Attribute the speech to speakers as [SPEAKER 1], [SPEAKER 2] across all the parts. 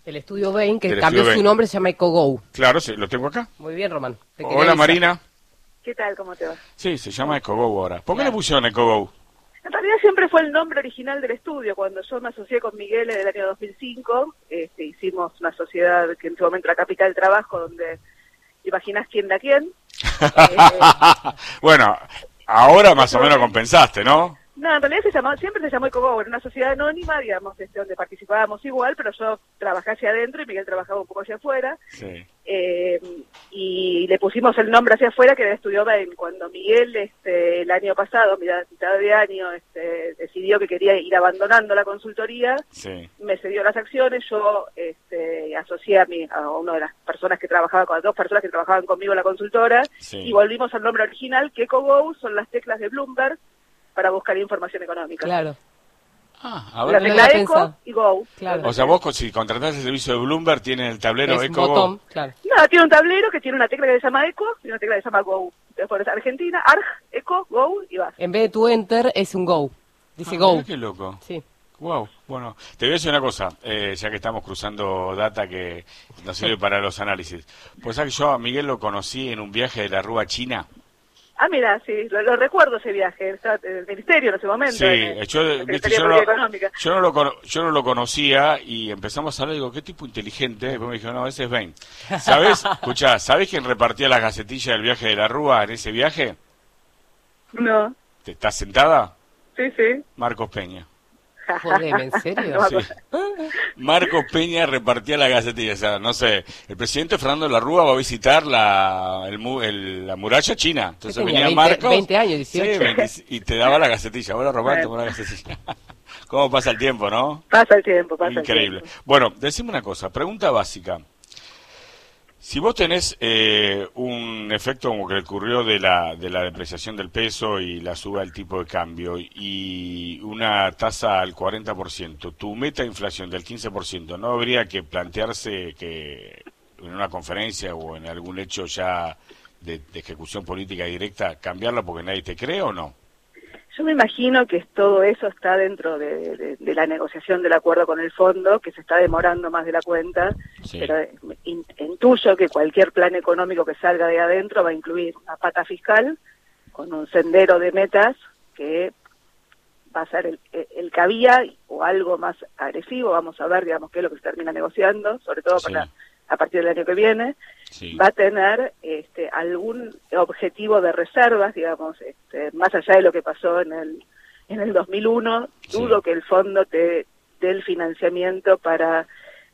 [SPEAKER 1] El estudio Bain, que
[SPEAKER 2] Del
[SPEAKER 1] cambió
[SPEAKER 2] estudio
[SPEAKER 1] su
[SPEAKER 2] Bain.
[SPEAKER 1] nombre, se llama EcoGo.
[SPEAKER 2] Claro, sí, lo tengo acá.
[SPEAKER 1] Muy bien, Román. Te quería
[SPEAKER 2] Hola,
[SPEAKER 1] avisar.
[SPEAKER 2] Marina.
[SPEAKER 3] ¿Qué tal? ¿Cómo te va?
[SPEAKER 2] Sí, se llama EcoGo ahora. ¿Por qué
[SPEAKER 1] Claro.
[SPEAKER 2] le pusieron EcoGo?
[SPEAKER 3] En realidad siempre fue el nombre original del estudio. Cuando yo me asocié con Miguel en el año 2005, hicimos una sociedad que en su momento era Capital Trabajo, donde imaginás quién da quién.
[SPEAKER 2] Bueno, ahora más o menos compensaste, ¿no?
[SPEAKER 3] No, en realidad siempre se llamó EcoGo, era una sociedad anónima, digamos, donde participábamos igual, pero yo trabajé hacia adentro y Miguel trabajaba un poco hacia afuera.
[SPEAKER 2] Sí.
[SPEAKER 3] Y le pusimos el nombre hacia afuera, que era Estudio Bain. Cuando Miguel el año pasado, mitad de año, decidió que quería ir abandonando la consultoría,
[SPEAKER 2] Sí.
[SPEAKER 3] me cedió las acciones. Yo asocié a una de las personas que trabajaba, con las dos personas que trabajaban conmigo en la consultora,
[SPEAKER 2] Sí.
[SPEAKER 3] y volvimos al nombre original, que EcoGo son las teclas de Bloomberg para buscar información económica.
[SPEAKER 1] Claro.
[SPEAKER 2] Ah,
[SPEAKER 3] La
[SPEAKER 2] ahora.
[SPEAKER 1] no lo
[SPEAKER 3] tecla
[SPEAKER 1] había
[SPEAKER 3] Eco
[SPEAKER 1] pensado.
[SPEAKER 3] y Go.
[SPEAKER 1] Claro.
[SPEAKER 2] O sea, vos si contratás el servicio de Bloomberg, tiene el tablero
[SPEAKER 1] Es un
[SPEAKER 2] EcoGo.
[SPEAKER 1] botón, claro.
[SPEAKER 3] No, tiene un tablero que tiene una tecla que se llama Eco y una tecla que se llama Go. Entonces pones Argentina, ARG, Eco, Go y vas.
[SPEAKER 1] En vez de tu enter, es un Go. Dice
[SPEAKER 2] Ah,
[SPEAKER 1] Go.
[SPEAKER 2] mirá qué loco.
[SPEAKER 1] Sí.
[SPEAKER 2] Wow, bueno, te voy a decir una cosa, ya que estamos cruzando data que nos sirve para los análisis. Pues sabes que yo a Miguel lo conocí en un viaje de la Rúa a China.
[SPEAKER 3] Ah, mira, sí, lo recuerdo ese viaje, estaba en el ministerio en ese momento.
[SPEAKER 2] Sí,
[SPEAKER 3] en la
[SPEAKER 2] yo
[SPEAKER 3] Secretaría de Política Económica.
[SPEAKER 2] yo no lo conocía y empezamos a hablar y digo, qué tipo inteligente. Después me dijo, no, ese es Bain. ¿Sabes? Escuchá, ¿sabés quién repartía las gacetillas del viaje de la Rúa en ese viaje?
[SPEAKER 3] No,
[SPEAKER 2] ¿Te estás sentada?
[SPEAKER 3] sí, sí.
[SPEAKER 2] Marcos Peña.
[SPEAKER 1] Jodeme, ¿en serio?
[SPEAKER 3] No,
[SPEAKER 2] Sí. Marcos Peña repartía la gacetilla, o sea, no sé, el presidente Fernando de la Rúa va a visitar la muralla china, entonces
[SPEAKER 1] tenía?
[SPEAKER 2] venía
[SPEAKER 1] 20
[SPEAKER 2] Marcos,
[SPEAKER 1] 20 años, 18.
[SPEAKER 2] sí, 20 y te daba la gacetilla, ahora Román toma la gacetilla. ¿Cómo pasa el tiempo, no?
[SPEAKER 3] Pasa el tiempo, pasa
[SPEAKER 2] Increíble.
[SPEAKER 3] el tiempo.
[SPEAKER 2] Bueno, decime una cosa, pregunta básica. Si vos tenés un efecto como que ocurrió de la depreciación del peso y la suba del tipo de cambio y una tasa al 40%, tu meta de inflación del 15%, ¿no habría que plantearse que en una conferencia o en algún hecho ya de ejecución política directa cambiarla porque nadie te cree o no?
[SPEAKER 3] Yo me imagino que todo eso está dentro de la negociación del acuerdo con el fondo, que se está demorando más de la cuenta,
[SPEAKER 2] Sí.
[SPEAKER 3] pero intuyo que cualquier plan económico que salga de adentro va a incluir una pata fiscal con un sendero de metas que va a ser el que había o algo más agresivo. Vamos a ver, digamos, qué es lo que se termina negociando, sobre todo
[SPEAKER 2] Sí.
[SPEAKER 3] a partir del año que viene.
[SPEAKER 2] Sí.
[SPEAKER 3] Va a tener algún objetivo de reservas, digamos, más allá de lo que pasó en el 2001.
[SPEAKER 2] Sí.
[SPEAKER 3] Dudo que el fondo te dé el financiamiento para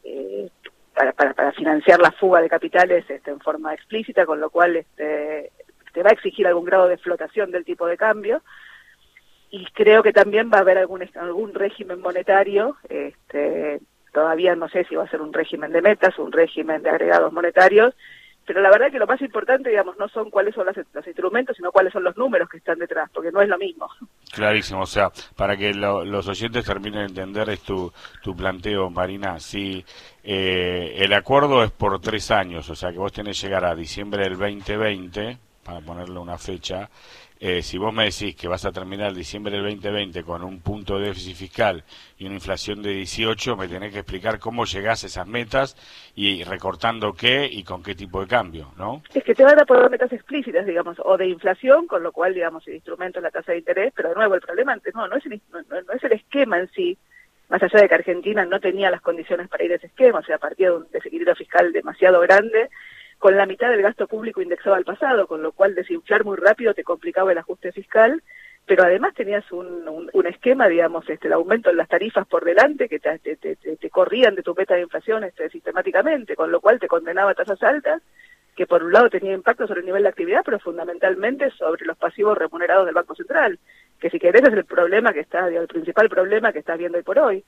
[SPEAKER 3] financiar la fuga de capitales en forma explícita, con lo cual te va a exigir algún grado de flotación del tipo de cambio. Y creo que también va a haber algún régimen monetario. Todavía no sé si va a ser un régimen de metas, un régimen de agregados monetarios, pero la verdad que lo más importante, digamos, no son cuáles son los instrumentos, sino cuáles son los números que están detrás, porque no es lo mismo.
[SPEAKER 2] Clarísimo, o sea, para que los oyentes terminen de entender es tu planteo, Marina. Si el acuerdo es por 3 años, o sea que vos tenés que llegar a diciembre del 2020, para ponerle una fecha, si vos me decís que vas a terminar diciembre del 2020 con un punto de déficit fiscal y una inflación de 18, me tenés que explicar cómo llegás a esas metas y recortando qué y con qué tipo de cambio, ¿no?
[SPEAKER 3] Es que te van a poner metas explícitas, digamos, o de inflación, con lo cual, digamos, el instrumento es la tasa de interés, pero de nuevo, el problema antes no es el esquema en sí, más allá de que Argentina no tenía las condiciones para ir a ese esquema, o sea, partía de un desequilibrio fiscal demasiado grande, con la mitad del gasto público indexado al pasado, con lo cual desinflar muy rápido te complicaba el ajuste fiscal, pero además tenías un esquema, digamos, el aumento en las tarifas por delante que te corrían de tu meta de inflación sistemáticamente, con lo cual te condenaba a tasas altas, que por un lado tenía impacto sobre el nivel de actividad, pero fundamentalmente sobre los pasivos remunerados del Banco Central, que si querés es el problema que está, el principal problema que estás viendo hoy por hoy.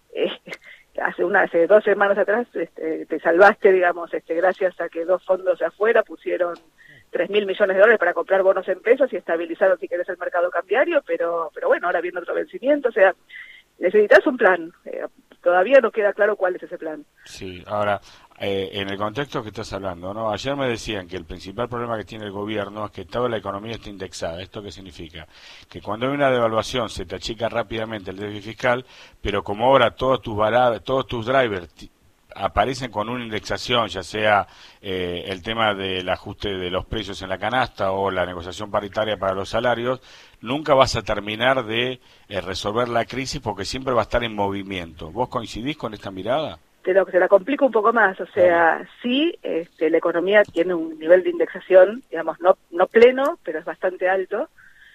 [SPEAKER 3] Hace 2 semanas atrás te salvaste, digamos, gracias a que 2 fondos de afuera pusieron 3.000 millones de dólares para comprar bonos en pesos y estabilizaron, si querés, el mercado cambiario, pero bueno, ahora viene otro vencimiento, o sea, necesitas un plan. Todavía no queda claro cuál es ese plan.
[SPEAKER 2] Sí, ahora, en el contexto que estás hablando, ¿no? Ayer me decían que el principal problema que tiene el gobierno es que toda la economía está indexada. ¿Esto qué significa? Que cuando hay una devaluación se te achica rápidamente el déficit fiscal, pero como ahora todos tus drivers aparecen con una indexación, ya sea el tema del ajuste de los precios en la canasta o la negociación paritaria para los salarios, nunca vas a terminar de resolver la crisis porque siempre va a estar en movimiento. ¿Vos coincidís con esta mirada?
[SPEAKER 3] Te la complico un poco más, o sea, sí, la economía tiene un nivel de indexación, digamos, no pleno, pero es bastante alto,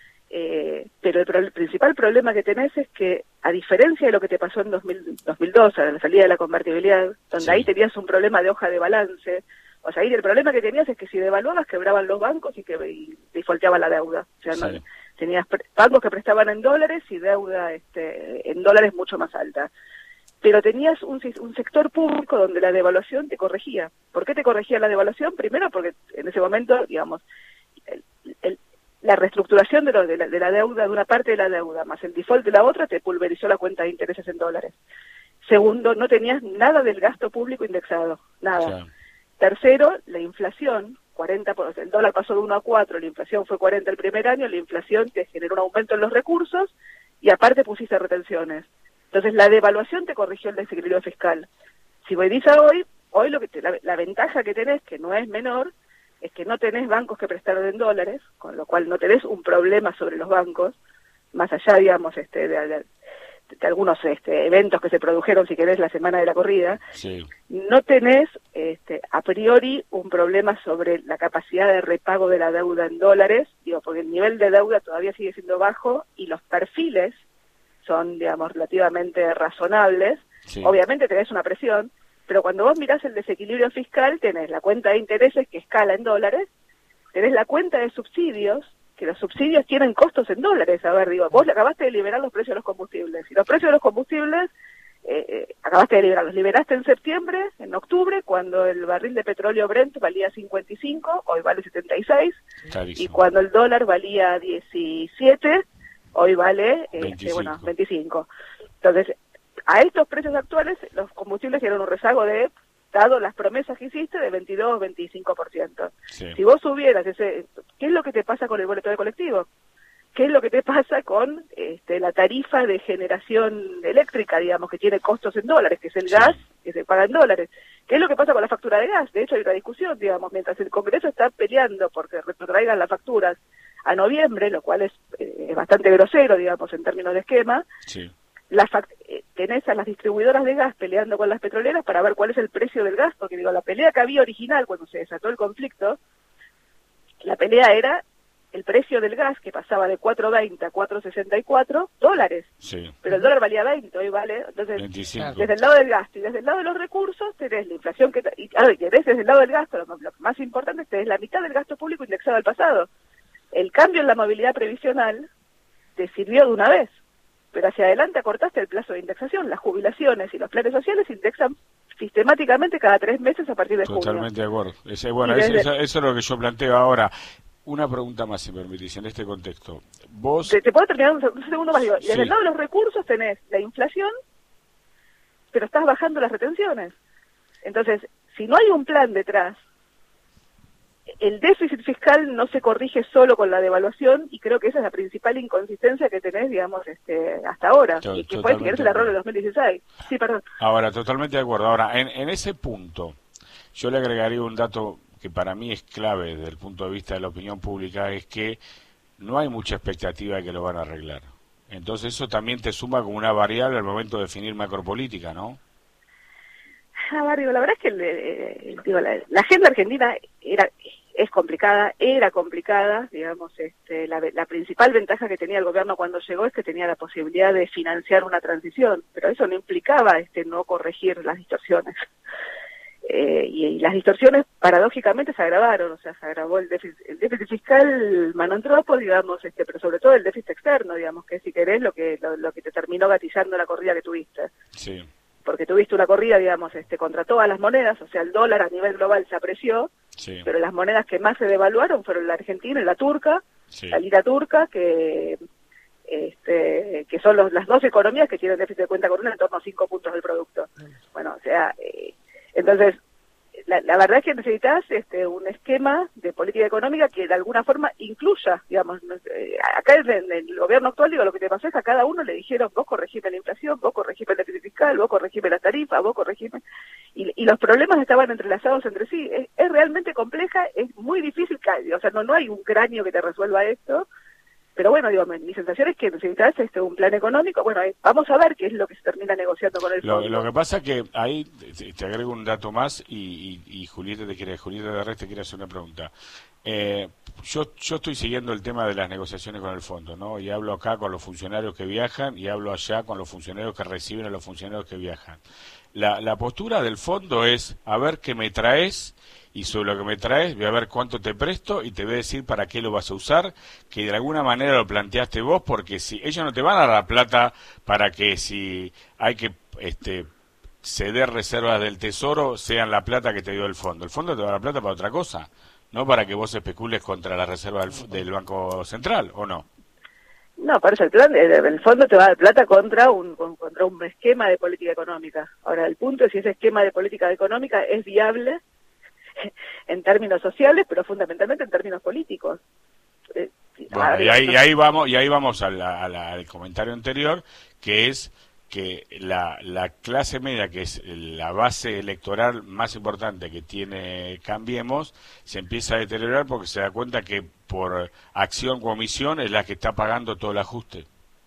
[SPEAKER 3] pero el principal problema que tenés es que, a diferencia de lo que te pasó en 2002, a la salida de la convertibilidad, donde ahí tenías un problema de hoja de balance, o sea, ahí el problema que tenías es que si devaluabas quebraban los bancos y defaulteaba la deuda, o sea, no, tenías bancos que prestaban en dólares y deuda en dólares mucho más alta. Pero tenías un sector público donde la devaluación te corregía. ¿Por qué te corregía la devaluación? Primero porque en ese momento, digamos, la reestructuración de la deuda, de una parte de la deuda, más el default de la otra, te pulverizó la cuenta de intereses en dólares. Segundo, no tenías nada del gasto público indexado, nada. Sí. Tercero, la inflación, 40%, el dólar pasó de 1 a 4, la inflación fue 40 el primer año, la inflación te generó un aumento en los recursos y aparte pusiste retenciones. Entonces la devaluación te corrigió el desequilibrio fiscal. Si venís a hoy lo que la ventaja que tenés, que no es menor, es que no tenés bancos que prestaron en dólares, con lo cual no tenés un problema sobre los bancos, más allá, digamos, de algunos eventos que se produjeron, si querés, la semana de la corrida. Sí. No tenés a priori un problema sobre la capacidad de repago de la deuda en dólares, digo, porque el nivel de deuda todavía sigue siendo bajo y los perfiles son, digamos, relativamente razonables. Sí. Obviamente tenés una presión, pero cuando vos mirás el desequilibrio fiscal, tenés la cuenta de intereses que escala en dólares, tenés la cuenta de subsidios, que los subsidios tienen costos en dólares. A ver, digo, vos acabaste de liberar los precios de los combustibles, y los precios de los combustibles acabaste de liberarlos. Liberaste en septiembre, en octubre, cuando el barril de petróleo Brent valía 55, hoy vale 76, clarísimo. Y cuando el dólar valía 17, hoy vale 25. Entonces, a estos precios actuales, los combustibles tienen un rezago dado las promesas que hiciste, de 22-25%. Sí. Si vos subieras ¿qué es lo que te pasa con el boleto de colectivo? ¿Qué es lo que te pasa con la tarifa de generación eléctrica, digamos, que tiene costos en dólares, que es el gas, que se paga en dólares? ¿Qué es lo que pasa con la factura de gas? De hecho, hay una discusión, digamos, mientras el Congreso está peleando porque retrotraigan las facturas a noviembre, lo cual es bastante grosero, digamos, en términos de esquema. Sí. Tenés a las distribuidoras de gas peleando con las petroleras para ver cuál es el precio del gas, porque digo, la pelea que había original cuando se desató el conflicto, la pelea era el precio del gas, que pasaba de 4.20 a 4.64 dólares. Sí. Pero el dólar valía 20, hoy vale. Entonces, 25. Desde el lado del gasto y desde el lado de los recursos, tenés la inflación tenés desde el lado del gasto, lo más importante es tenés la mitad del gasto público indexado al pasado. El cambio en la movilidad previsional te sirvió de una vez, pero hacia adelante acortaste el plazo de indexación. Las jubilaciones y los planes sociales indexan sistemáticamente cada 3 meses a partir de junio.
[SPEAKER 2] Totalmente de acuerdo. Eso es lo que yo planteo ahora. Una pregunta más, si me permitís, en este contexto. Vos...
[SPEAKER 3] ¿Te puedo terminar un segundo más? Digo, sí. Desde el lado de los recursos tenés la inflación, pero estás bajando las retenciones. Entonces, si no hay un plan detrás, el déficit fiscal no se corrige solo con la devaluación, y creo que esa es la principal inconsistencia que tenés, digamos, hasta ahora, y que fue, si querés, el error de 2016. Sí, perdón.
[SPEAKER 2] Ahora, totalmente de acuerdo. Ahora, en ese punto, yo le agregaría un dato que para mí es clave desde el punto de vista de la opinión pública, es que no hay mucha expectativa de que lo van a arreglar. Entonces eso también te suma como una variable al momento de definir macropolítica, ¿no?
[SPEAKER 3] La verdad es que la agenda argentina era complicada, digamos, la principal ventaja que tenía el gobierno cuando llegó es que tenía la posibilidad de financiar una transición, pero eso no implicaba no corregir las distorsiones. Y las distorsiones paradójicamente se agravaron, o sea, se agravó el déficit fiscal manantropo, digamos, pero sobre todo el déficit externo, digamos, que si querés lo que te terminó gatillando la corrida que tuviste. Sí. Porque tuviste una corrida, digamos, contra todas las monedas, o sea, el dólar a nivel global se apreció, sí. Pero las monedas que más se devaluaron fueron la argentina y la turca, sí. La lira turca, que son las dos economías que tienen déficit de cuenta corriente en torno a 5 puntos del producto. Bueno, o sea, entonces, la verdad es que necesitas un esquema de política económica que de alguna forma incluya, digamos, acá en el gobierno actual, digo, lo que te pasó es que a cada uno le dijeron, vos corregime la inflación, vos corregime el déficit fiscal, vos corregime las tarifas, vos corregime, y los problemas estaban entrelazados entre sí. Es realmente compleja, es muy difícil, o sea, no hay un cráneo que te resuelva esto. Pero bueno, digo, mi sensación es que necesitas un plan económico. Bueno, vamos a ver qué es lo que se termina negociando con el fondo.
[SPEAKER 2] Lo que pasa es que ahí te agrego un dato más y Julieta de Arres te quiere hacer una pregunta. Yo estoy siguiendo el tema de las negociaciones con el fondo, ¿no? Y hablo acá con los funcionarios que viajan y hablo allá con los funcionarios que reciben a los funcionarios que viajan. La postura del fondo es, a ver qué me traes, y sobre lo que me traes voy a ver cuánto te presto y te voy a decir para qué lo vas a usar, que de alguna manera lo planteaste vos, porque si ellos no te van a dar la plata para que si hay que ceder reservas del tesoro sean la plata que te dio el fondo te va a dar la plata para otra cosa, no para que vos especules contra la reserva del Banco Central, ¿o no?
[SPEAKER 3] No, por eso el fondo te va a dar plata contra un esquema de política económica. Ahora, el punto es si ese esquema de política económica es viable en términos sociales, pero fundamentalmente en términos políticos.
[SPEAKER 2] Bueno, y ahí vamos al comentario anterior, que es que la clase media, que es la base electoral más importante que tiene Cambiemos, se empieza a deteriorar porque se da cuenta que por acción o omisión es la que está pagando todo el ajuste,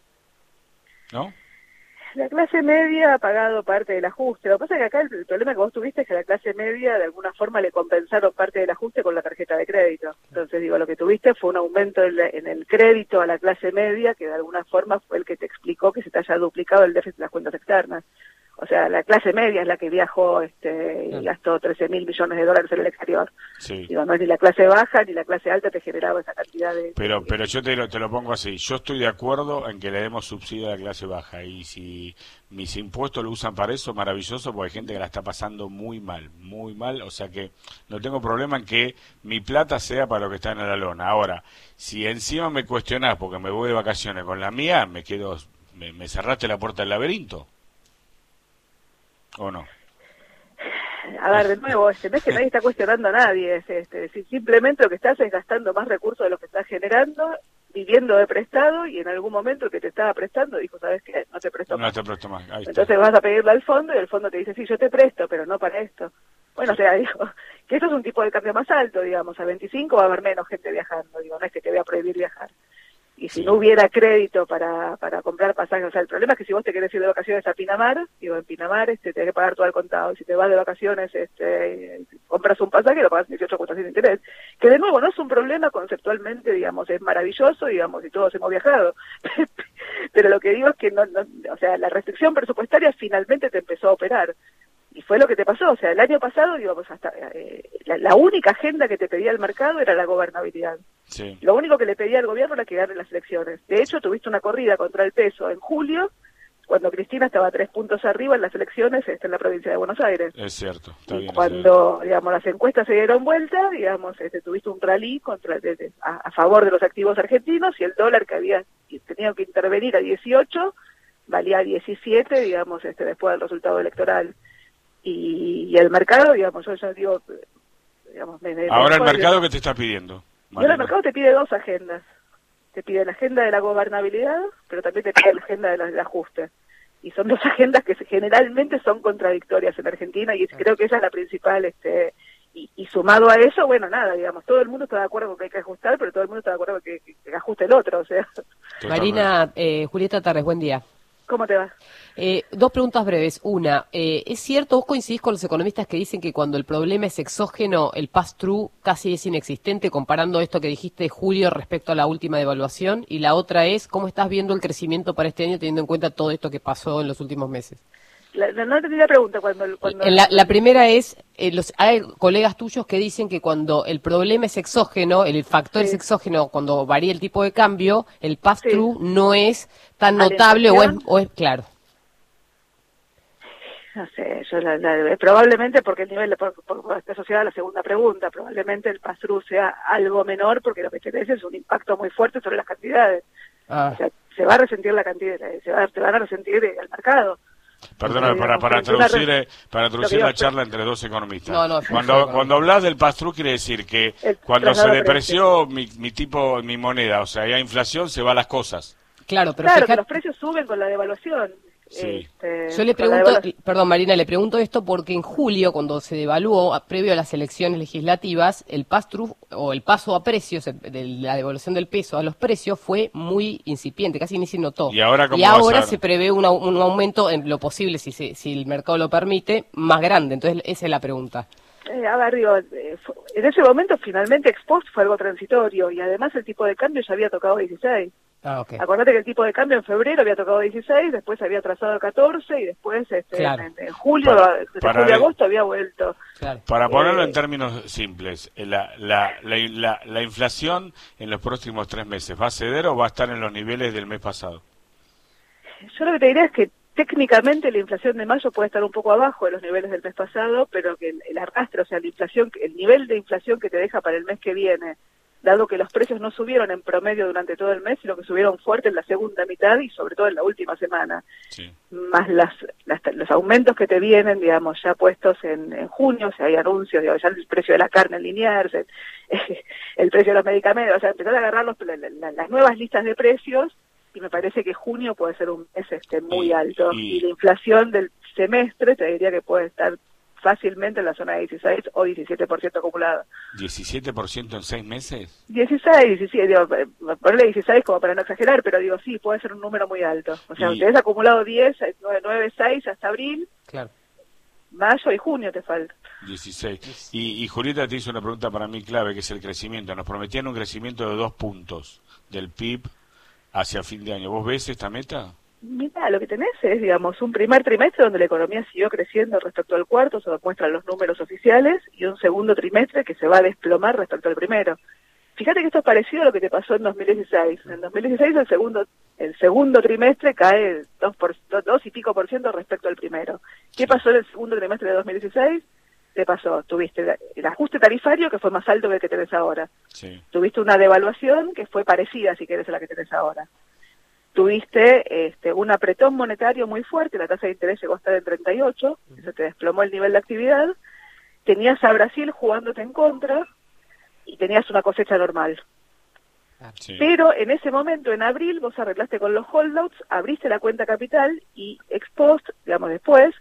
[SPEAKER 2] ¿no?
[SPEAKER 3] La clase media ha pagado parte del ajuste. Lo que pasa es que acá el problema que vos tuviste es que a la clase media de alguna forma le compensaron parte del ajuste con la tarjeta de crédito. Entonces, digo, lo que tuviste fue un aumento en el crédito a la clase media que de alguna forma fue el que te explicó que se te haya duplicado el déficit de las cuentas externas. O sea, la clase media es la que viajó y gastó 13.000 millones de dólares en el exterior.
[SPEAKER 2] Sí.
[SPEAKER 3] Digo, no es ni la clase baja ni la clase alta te generaba esa cantidad de...
[SPEAKER 2] Pero yo te lo pongo así. Yo estoy de acuerdo en que le demos subsidio a la clase baja. Y si mis impuestos lo usan para eso, maravilloso, porque hay gente que la está pasando muy mal. O sea que no tengo problema en que mi plata sea para lo que está en la lona. Ahora, si encima me cuestionás porque me voy de vacaciones con la mía, me cerraste la puerta del laberinto. ¿O no?
[SPEAKER 3] A ver, de nuevo, no es que nadie está cuestionando a nadie, simplemente lo que estás es gastando más recursos de los que estás generando, viviendo de prestado, y en algún momento el que te estaba prestando dijo, ¿sabes qué? No te presto más.
[SPEAKER 2] No te presto más. Ahí está.
[SPEAKER 3] Entonces vas a pedirle al fondo y el fondo te dice, sí, yo te presto, pero no para esto. Bueno,
[SPEAKER 2] Sí.
[SPEAKER 3] o sea, digo, que eso es un tipo de cambio más alto, digamos, a 25 va a haber menos gente viajando, digo, no es que te voy a prohibir viajar. Y si
[SPEAKER 2] Sí.
[SPEAKER 3] no hubiera crédito para comprar pasajes, o sea, el problema es que si vos te querés ir de vacaciones a Pinamar, digo, en Pinamar tenés que pagar todo al contado. Y si te vas de vacaciones, compras un pasaje, lo pagas 18 cuotas sin interés. Que de nuevo no es un problema conceptualmente, digamos, es maravilloso, digamos, y todos hemos viajado. Pero lo que digo es que o sea, la restricción presupuestaria finalmente te empezó a operar. Y fue lo que te pasó, o sea, el año pasado, digamos, hasta la única agenda que te pedía el mercado era la gobernabilidad.
[SPEAKER 2] Sí.
[SPEAKER 3] Lo único que le pedía al gobierno era que gane las elecciones. De hecho, tuviste una corrida contra el peso en julio, cuando Cristina estaba 3 puntos arriba en las elecciones en la provincia de Buenos Aires.
[SPEAKER 2] Es cierto, está
[SPEAKER 3] Y
[SPEAKER 2] bien.
[SPEAKER 3] cuando, digamos, las encuestas se dieron vuelta, digamos, tuviste un rally a favor de los activos argentinos, y el dólar que había tenido que intervenir a 18 valía a 17, digamos, después del resultado electoral. Y el mercado, digamos, yo digo, digamos...
[SPEAKER 2] Ahora el mercado, ¿qué te está pidiendo?
[SPEAKER 3] Y ahora el mercado te pide 2 agendas. Te pide la agenda de la gobernabilidad, pero también te pide la agenda del ajuste. Y son 2 agendas que generalmente son contradictorias en Argentina, y creo que esa es la principal. Y sumado a eso, bueno, nada, digamos, todo el mundo está de acuerdo con que hay que ajustar, pero todo el mundo está de acuerdo con que ajuste el otro, o sea...
[SPEAKER 1] Marina, Julieta Tarres, buen día.
[SPEAKER 3] ¿Cómo te va?
[SPEAKER 1] 2 preguntas breves. Una, ¿es cierto, vos coincidís con los economistas que dicen que cuando el problema es exógeno, el pass-through casi es inexistente, comparando esto que dijiste, Julio, respecto a la última devaluación? Y la otra es, ¿cómo estás viendo el crecimiento para este año teniendo en cuenta todo esto que pasó en los últimos meses?
[SPEAKER 3] No entendí la pregunta. Cuando
[SPEAKER 1] La primera es, hay colegas tuyos que dicen que cuando el problema es exógeno, el factor es exógeno, cuando varía el tipo de cambio, el pass-through no es tan notable o es claro.
[SPEAKER 3] No sé, probablemente porque el nivel, porque está asociada a la segunda pregunta, probablemente el pass-through sea algo menor, porque lo que tenés es un impacto muy fuerte sobre las cantidades. O sea, se va a resentir la cantidad, se van a resentir el mercado.
[SPEAKER 2] Perdóname, para traducir la charla entre dos economistas. Cuando hablas del pass-through quiere decir que cuando se depreció mi moneda, o sea, hay inflación, se van las cosas.
[SPEAKER 1] Claro, pero
[SPEAKER 3] que los precios suben con la devaluación.
[SPEAKER 2] Sí.
[SPEAKER 1] Yo le pregunto, perdón Marina, le pregunto esto porque en julio, cuando se devaluó, previo a las elecciones legislativas, el pass-through o el paso a precios, de la devaluación del peso a los precios fue muy incipiente, casi ni se notó.
[SPEAKER 2] Y ahora
[SPEAKER 1] se prevé un aumento en lo posible, si el mercado lo permite, más grande. Entonces esa es la pregunta.
[SPEAKER 3] A ver, digo, en ese momento finalmente ex post fue algo transitorio y además el tipo de cambio ya había tocado 16.
[SPEAKER 1] Okay.
[SPEAKER 3] Acordate que el tipo de cambio en febrero había tocado 16, después había trazado 14 y después en julio, julio agosto había vuelto.
[SPEAKER 2] Claro. Para ponerlo en términos simples, la inflación en los próximos 3 meses, ¿va a ceder o va a estar en los niveles del mes pasado?
[SPEAKER 3] Yo lo que te diría es que técnicamente la inflación de mayo puede estar un poco abajo de los niveles del mes pasado, pero que el arrastre, o sea, la inflación, el nivel de inflación que te deja para el mes que viene, dado que los precios no subieron en promedio durante todo el mes, sino que subieron fuerte en la segunda mitad y sobre todo en la última semana, sí, más los aumentos que te vienen, digamos, ya puestos en junio, o sea, hay anuncios, digamos, ya el precio de la carne lineal, el precio de los medicamentos, o sea, empezar a agarrar las nuevas listas de precios, y me parece que junio puede ser un mes muy alto, y la inflación del semestre te diría que puede estar fácilmente en la zona de 16 o 17% acumulado.
[SPEAKER 2] ¿17% en 6 meses?
[SPEAKER 3] 16, 17, digo, ponerle 16 como para no exagerar, pero digo, sí, puede ser un número muy alto. O sea, te has acumulado 10, 9, 6 hasta abril,
[SPEAKER 1] claro,
[SPEAKER 3] mayo y junio te falta.
[SPEAKER 2] 16. Y Julieta te hizo una pregunta para mí clave, que es el crecimiento. Nos prometían un crecimiento de 2 puntos del PIB hacia fin de año. ¿Vos ves esta meta?
[SPEAKER 3] Mira, lo que tenés es, digamos, un primer trimestre donde la economía siguió creciendo respecto al cuarto, se lo muestran los números oficiales, y un segundo trimestre que se va a desplomar respecto al primero. Fíjate que esto es parecido a lo que te pasó en 2016. En 2016 el segundo trimestre cae 2 y pico % respecto al primero. ¿Qué pasó en el segundo trimestre de 2016? Tuviste el ajuste tarifario que fue más alto que el que tenés ahora.
[SPEAKER 2] Sí. Tuviste
[SPEAKER 3] una devaluación que fue parecida, si querés, a la que tenés ahora. Tuviste un apretón monetario muy fuerte, la tasa de interés llegó a estar en 38, eso te desplomó el nivel de actividad, tenías a Brasil jugándote en contra y tenías una cosecha normal. Sí. Pero en ese momento, en abril, vos arreglaste con los holdouts, abriste la cuenta capital y ex post, digamos después,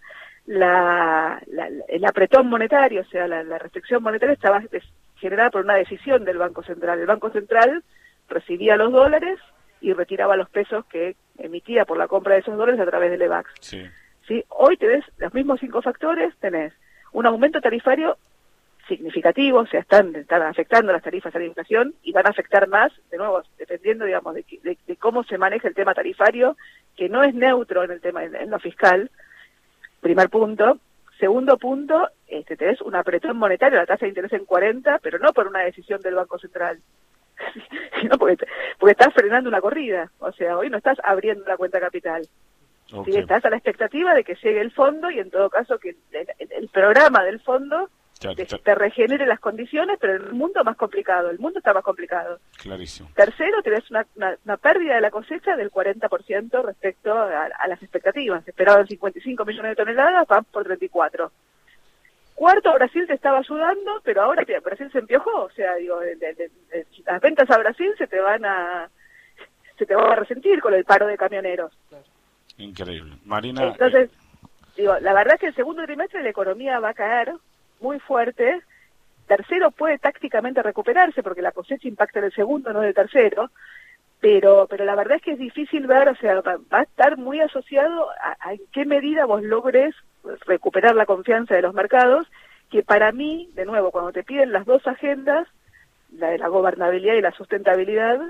[SPEAKER 3] el apretón monetario, o sea, la restricción monetaria estaba generada por una decisión del Banco Central. El Banco Central recibía los dólares y retiraba los pesos que emitía por la compra de esos dólares a través del EVAX.
[SPEAKER 2] Sí.
[SPEAKER 3] ¿Sí? Hoy tenés los mismos 5 factores, tenés un aumento tarifario significativo, o sea, están afectando las tarifas a la inflación y van a afectar más, de nuevo, dependiendo, digamos, de cómo se maneja el tema tarifario, que no es neutro en el tema en lo fiscal. Primer punto. Segundo punto, tenés un apretón monetario, la tasa de interés en 40, pero no por una decisión del Banco Central, sino porque estás frenando una corrida. O sea, hoy no estás abriendo la cuenta capital. Okay. ¿Sí? Estás a la expectativa de que llegue el fondo y en todo caso que el programa del fondo te regenere las condiciones, pero en un mundo más complicado. El mundo está más complicado.
[SPEAKER 2] Clarísimo. Tercero,
[SPEAKER 3] tenés una pérdida de la cosecha del 40% respecto a las expectativas. Esperaban 55 millones de toneladas, van por 34. Cuarto, Brasil te estaba ayudando, pero ahora Brasil se empiojó. O sea, digo, las ventas a Brasil se te van a resentir con el paro de camioneros.
[SPEAKER 2] Increíble. Marina.
[SPEAKER 3] Entonces, la verdad es que el segundo trimestre la economía va a caer muy fuerte. Tercero puede tácticamente recuperarse porque la cosecha impacta en el segundo, no en el tercero. Pero la verdad es que es difícil ver, o sea, va a estar muy asociado a en qué medida vos logres recuperar la confianza de los mercados, que para mí, de nuevo, cuando te piden las dos agendas, la de la gobernabilidad y la sustentabilidad,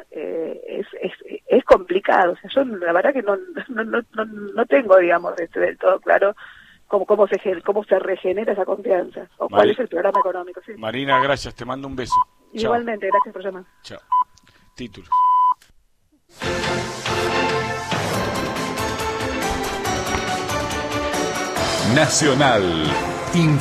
[SPEAKER 3] es complicado. O sea, yo la verdad que no tengo, digamos, del todo claro cómo se regenera esa confianza, o cuál es el programa económico. Sí.
[SPEAKER 2] Marina, gracias, te mando un beso.
[SPEAKER 3] Igualmente,
[SPEAKER 2] Chao.
[SPEAKER 3] Gracias por llamar.
[SPEAKER 2] Chao. Títulos.
[SPEAKER 4] Nacional.